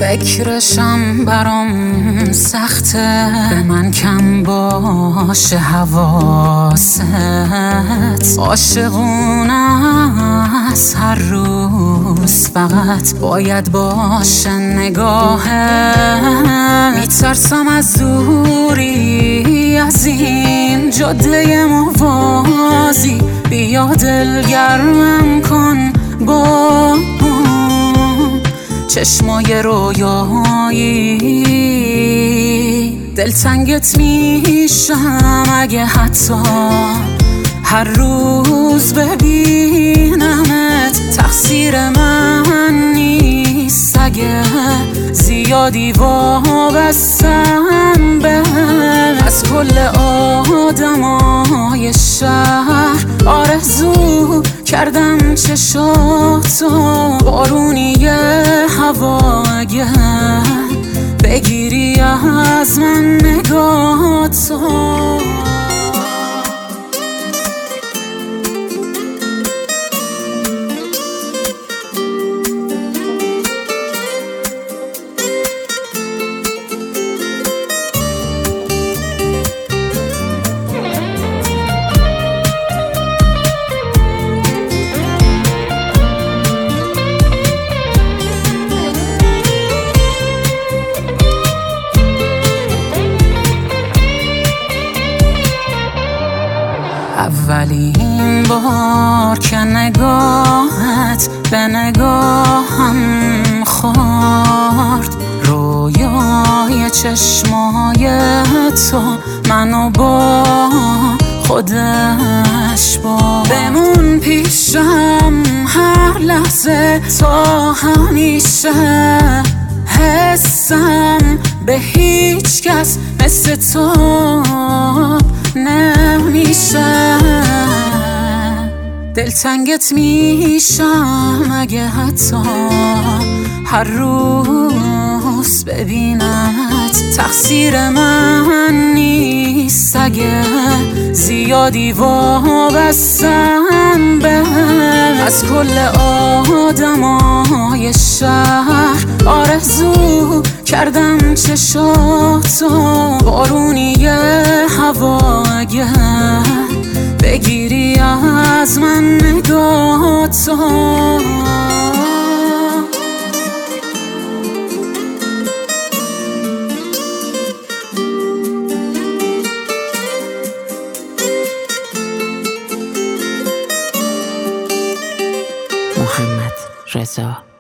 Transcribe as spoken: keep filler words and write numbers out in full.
فکرشم برام سخته، به من کم باشه حواست. عاشقونه است هر روز، فقط باید باشه نگاهه. میترسم از دوری از این جاده موازی، بیا دلگرمم کن با چشمای رویایی. دلتنگت میشم اگه حتی هر روز ببینمت. تقصیر من نیست اگه زیادی وابستم به از کل آدمای شهر. آرزو کردم چشاتو بارونی هوا اگه بگیری از من نگاتو. اولین بار که نگاهت به نگاهم خورد، رویای چشمای تو منو با خودش برد. بمون پیشم هر لحظه تا همیشه، حسم به هیچ کس مثل تو نمیشه. دلتنگت میشم اگه حتی هر روز ببینمت. تقصیر من نیست اگه زیادی وابستم به از کل آدمای شهر. آرزو کردم چشاتو بارونی هوا اگه بگیری از من نگاتو. محمد رضا